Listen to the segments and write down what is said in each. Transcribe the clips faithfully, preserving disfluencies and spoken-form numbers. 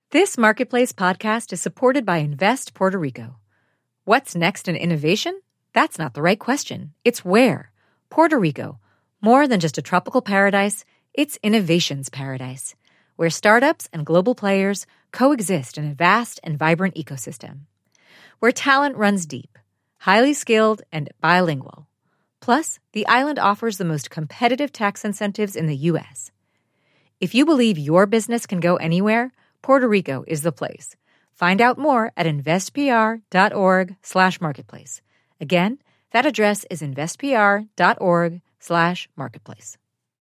This Marketplace podcast is supported by Invest Puerto Rico. What's next in innovation? That's not the right question. It's where. Puerto Rico. More than just a tropical paradise, it's innovation's paradise, where startups and global players coexist in a vast and vibrant ecosystem. Where talent runs deep, highly skilled, and bilingual. Plus, the island offers the most competitive tax incentives in the U S. If you believe your business can go anywhere, Puerto Rico is the place. Find out more at investpr.org slash marketplace. Again, that address is investpr.org slash marketplace.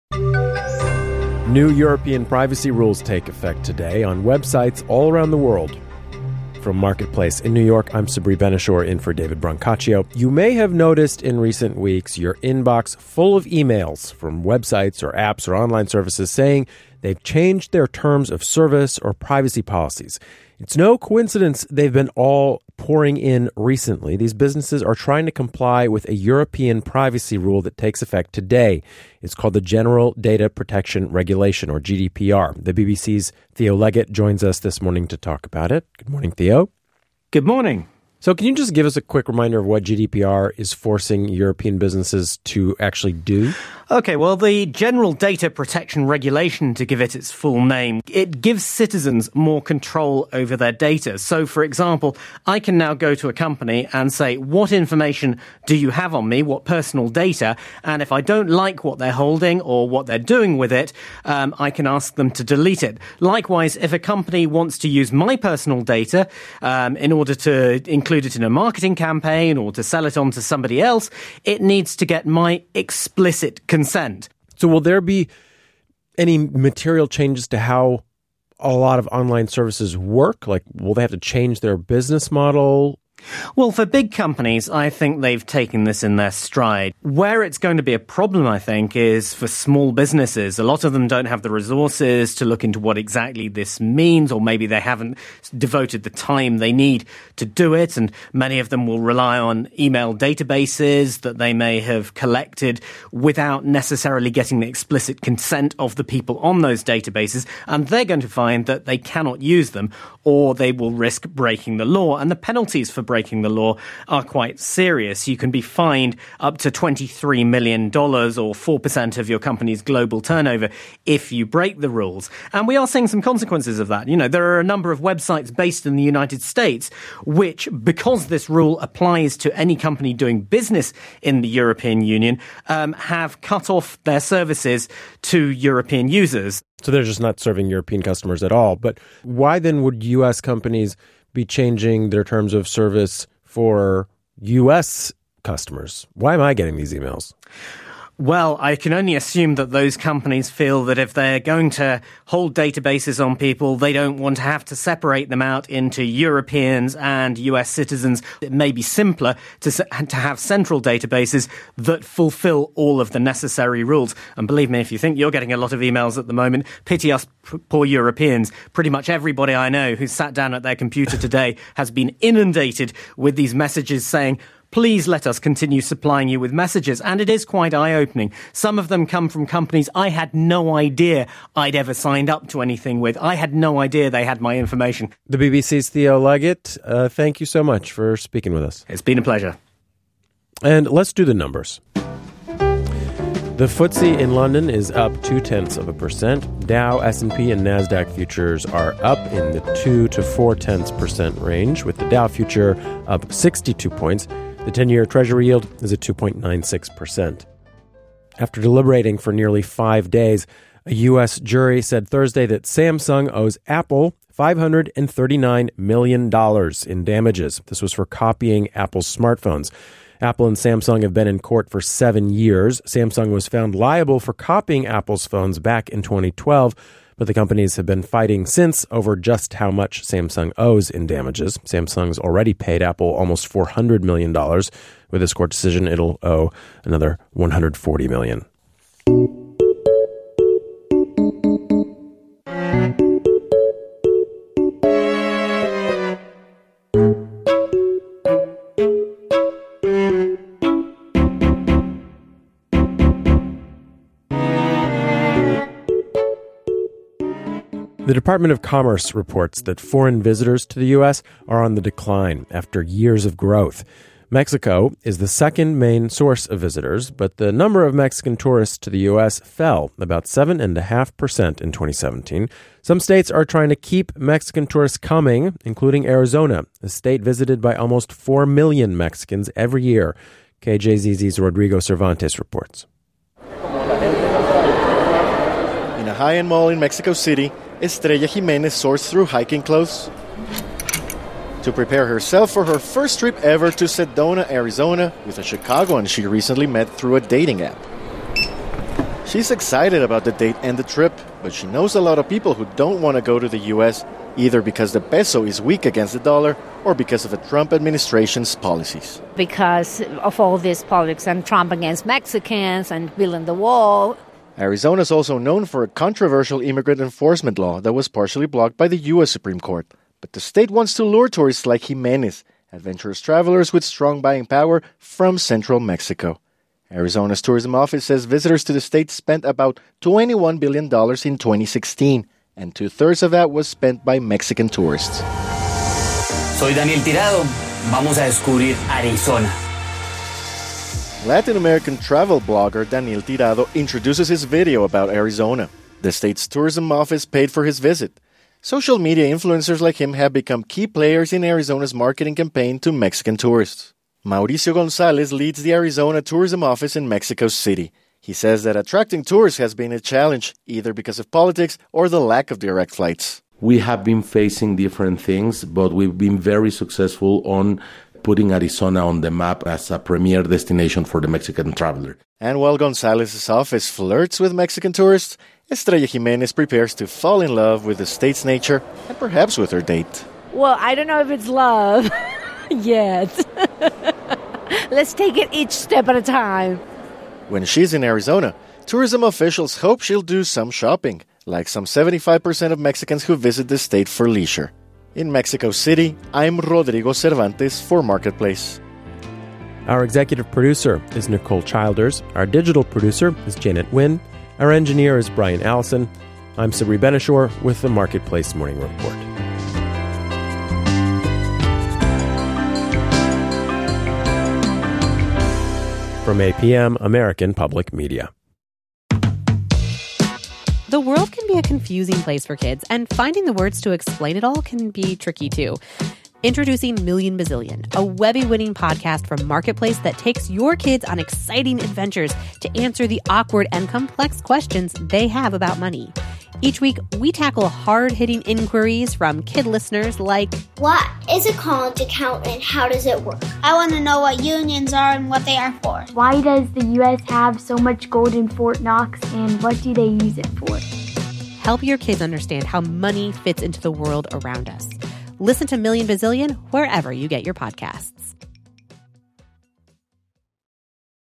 New European privacy rules take effect today on websites all around the world. From Marketplace in New York, I'm Sabri Ben-Achour in for David Brancaccio. You may have noticed in recent weeks your inbox full of emails from websites or apps or online services saying they've changed their terms of service or privacy policies. It's no coincidence they've been all pouring in recently. These businesses are trying to comply with a European privacy rule that takes effect today. It's called the General Data Protection Regulation, or G D P R. The B B C's Theo Leggett joins us this morning to talk about it. Good morning, Theo. Good morning. So can you just give us a quick reminder of what G D P R is forcing European businesses to actually do? Okay, well, the General Data Protection Regulation, to give it its full name, it gives citizens more control over their data. So, for example, I can now go to a company and say, what information do you have on me, what personal data? And if I don't like what they're holding or what they're doing with it, um, I can ask them to delete it. Likewise, if a company wants to use my personal data um, in order to include it in a marketing campaign or to sell it on to somebody else, it needs to get my explicit consent. Consent. So will there be any material changes to how a lot of online services work? Like, will they have to change their business model? Well, for big companies, I think they've taken this in their stride. Where it's going to be a problem, I think, is for small businesses. A lot of them don't have the resources to look into what exactly this means, or maybe they haven't devoted the time they need to do it, and many of them will rely on email databases that they may have collected without necessarily getting the explicit consent of the people on those databases, and they're going to find that they cannot use them, or they will risk breaking the law. And the penalties for breaking the law are quite serious. You can be fined up to twenty-three million dollars, or four percent of your company's global turnover, if you break the rules. And we are seeing some consequences of that. You know, there are a number of websites based in the United States which, because this rule applies to any company doing business in the European Union, um, have cut off their services to European users. So they're just not serving European customers at all. But why then would U S companies be changing their terms of service for U S customers? Why am I getting these emails? Well, I can only assume that those companies feel that if they're going to hold databases on people, they don't want to have to separate them out into Europeans and U S citizens. It may be simpler to to have central databases that fulfill all of the necessary rules. And believe me, if you think you're getting a lot of emails at the moment, pity us poor Europeans. Pretty much everybody I know who's sat down at their computer today has been inundated with these messages saying, please let us continue supplying you with messages. And it is quite eye-opening. Some of them come from companies I had no idea I'd ever signed up to anything with. I had no idea they had my information. The B B C's Theo Leggett, uh, thank you so much for speaking with us. It's been a pleasure. And let's do the numbers. The F T S E in London is up two-tenths of a percent. Dow, S and P, and NASDAQ futures are up in the two to four-tenths percent range, with the Dow future up sixty-two points. The ten-year Treasury yield is at two point nine six percent. After deliberating for nearly five days, a U S jury said Thursday that Samsung owes Apple five hundred thirty-nine million dollars in damages. This was for copying Apple's smartphones. Apple and Samsung have been in court for seven years. Samsung was found liable for copying Apple's phones back in twenty twelve, but the companies have been fighting since over just how much Samsung owes in damages. Samsung's already paid Apple almost four hundred million dollars. With this court decision, it'll owe another one hundred forty million dollars. The Department of Commerce reports that foreign visitors to the U S are on the decline after years of growth. Mexico is the second main source of visitors, but the number of Mexican tourists to the U S fell about seven point five percent in twenty seventeen. Some states are trying to keep Mexican tourists coming, including Arizona, a state visited by almost four million Mexicans every year. K J Z Z's Rodrigo Cervantes reports. In a high-end mall in Mexico City, Estrella Jimenez sorts through hiking clothes to prepare herself for her first trip ever to Sedona, Arizona, with a Chicagoan she recently met through a dating app. She's excited about the date and the trip, but she knows a lot of people who don't want to go to the U S, either because the peso is weak against the dollar or because of the Trump administration's policies. Because of all this politics and Trump against Mexicans and building the wall. Arizona is also known for a controversial immigrant enforcement law that was partially blocked by the U S Supreme Court. But the state wants to lure tourists like Jimenez, adventurous travelers with strong buying power from central Mexico. Arizona's tourism office says visitors to the state spent about twenty-one billion dollars in twenty sixteen, and two-thirds of that was spent by Mexican tourists. Soy Daniel Tirado. Vamos a descubrir Arizona. Latin American travel blogger Daniel Tirado introduces his video about Arizona. The state's tourism office paid for his visit. Social media influencers like him have become key players in Arizona's marketing campaign to Mexican tourists. Mauricio Gonzalez leads the Arizona Tourism Office in Mexico City. He says that attracting tourists has been a challenge, either because of politics or the lack of direct flights. We have been facing different things, but we've been very successful on putting Arizona on the map as a premier destination for the Mexican traveler. And while Gonzalez's office flirts with Mexican tourists, Estrella Jimenez prepares to fall in love with the state's nature and perhaps with her date. Well, I don't know if it's love yet. Let's take it each step at a time. When she's in Arizona, tourism officials hope she'll do some shopping, like some seventy-five percent of Mexicans who visit the state for leisure. In Mexico City, I'm Rodrigo Cervantes for Marketplace. Our executive producer is Nicole Childers. Our digital producer is Janet Nguyen. Our engineer is Brian Allison. I'm Sabri Benishore with the Marketplace Morning Report. From A P M, American Public Media. The world can be a confusing place for kids, and finding the words to explain it all can be tricky too. Introducing Million Bazillion, a Webby-winning podcast from Marketplace that takes your kids on exciting adventures to answer the awkward and complex questions they have about money. Each week, we tackle hard-hitting inquiries from kid listeners like, what is a college account and how does it work? I want to know what unions are and what they are for. Why does the U S have so much gold in Fort Knox and what do they use it for? Help your kids understand how money fits into the world around us. Listen to Million Bazillion wherever you get your podcasts.